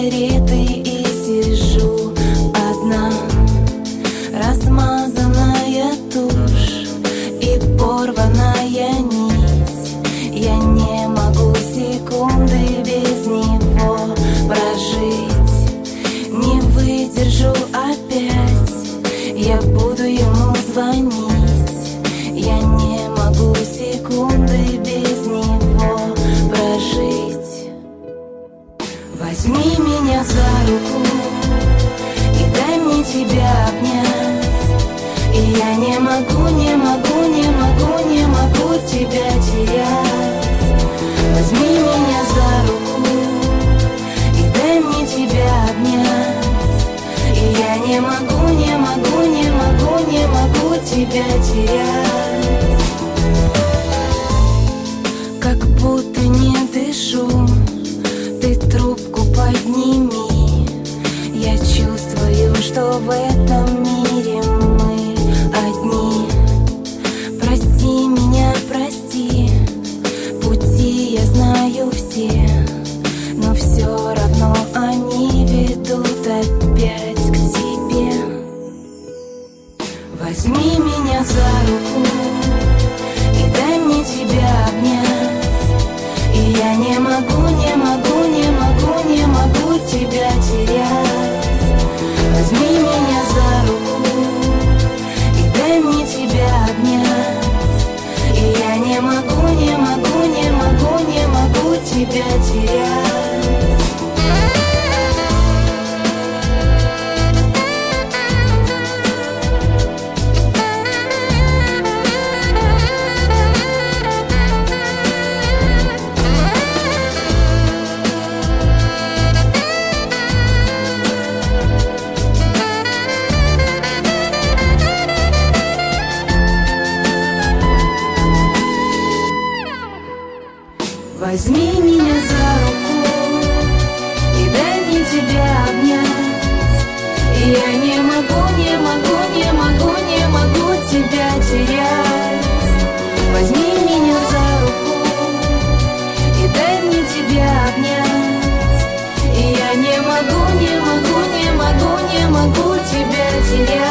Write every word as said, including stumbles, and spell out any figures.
сигареты и сижу одна. Размазанная тушь и порванная нить. Я не могу секунды без него прожить. Не выдержу опять, я буду ему звонить. Я не могу секунды без него прожить. Возьми меня за руку и дай мне тебя обнять. И я не могу, не могу, не могу, не могу тебя терять. Возьми меня за руку и дай мне тебя обнять. И я не могу, не могу, не могу, не могу тебя терять. Как будто не дышу, ты трубку подними. Я чувствую, что в этом мире мы одни. Прости меня, прости, пути я знаю все, но все равно они ведут опять к тебе. Возьми меня за руку и дай мне тебя обнять. И я не могу, не могу, не могу, не могу тебя терять. Возьми меня за руку и дай мне тебя обнять. И я не могу, не могу, не могу, не могу тебя терять. Возьми меня за руку и дай мне тебя обнять. И я не могу, не могу, не могу, не могу тебя терять. Возьми меня за руку и дай мне тебя обнять. И я не могу, не могу, не могу, не могу тебя терять.